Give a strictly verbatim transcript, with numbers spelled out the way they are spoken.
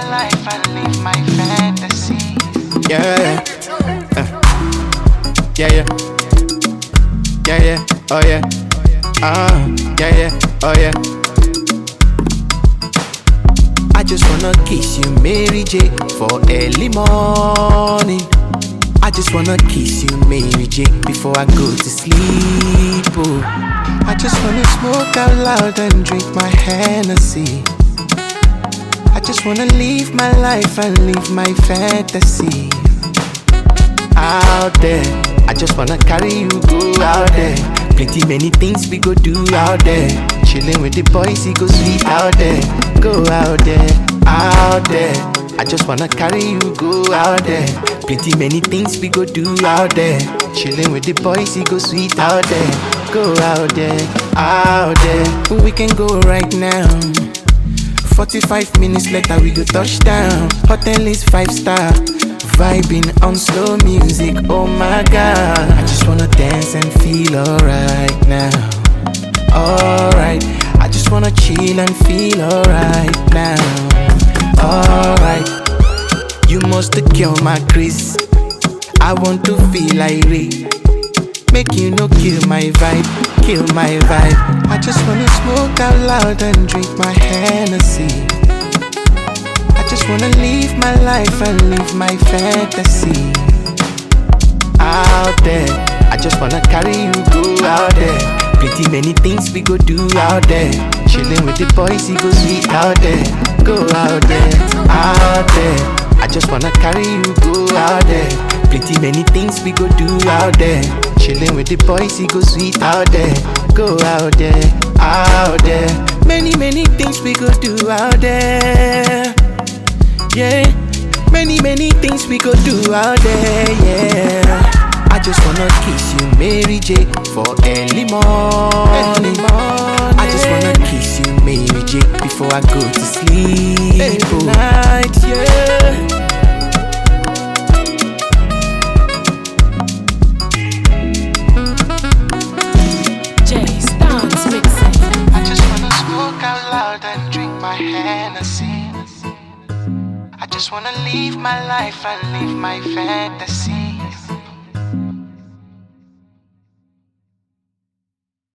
life and live my fantasy. Yeah, yeah, uh, yeah, yeah, yeah, yeah, oh yeah, ah, yeah, yeah, oh yeah. I just wanna kiss you, Mary J, for early morning. I just wanna kiss you, Mary J, before I go to sleep. Oh, I just wanna smoke out loud and drink my Hennessy. I just wanna live my life and live my fantasy. Out there, I just wanna carry you, go out there. Plenty many things we go do out there. Chillin' with the boys, it go sweet out there. Go out there, out there. I just wanna carry you, go out there. Plenty many things we go do out there. Chillin' with the boys, it go sweet out there. Go out there, out there. We can go right now. Forty-five minutes later we go touchdown. Hotel is five star. Vibing on slow music, oh my god. I just wanna dance and feel alright now. Alright, I just wanna chill and feel alright now. Alright, you must cure my craze. I want to feel like Ray. Make you no kill my vibe, kill my vibe. I just wanna smoke out loud and drink my Hennessy. I just wanna live my life and live my fantasy. Out there, I just wanna carry you, go out there. Plenty many things we go do out there. Chillin' with the boys, it go sweet out there. Go out there, out there. I just wanna carry you, go out there. Plenty many things we go do out there. Chillin' with the boys, it go sweet out there. Go out there, out there. Many, many things we go do out there. Yeah, many, many things we go do out there, yeah. I just wanna kiss you, Mary J, for early morning. I just wanna kiss you, Mary J, before I go to sleep. Every night, yeah. I just wanna smoke out loud and drink my Hennessy. I just wanna live my life and live my fantasy.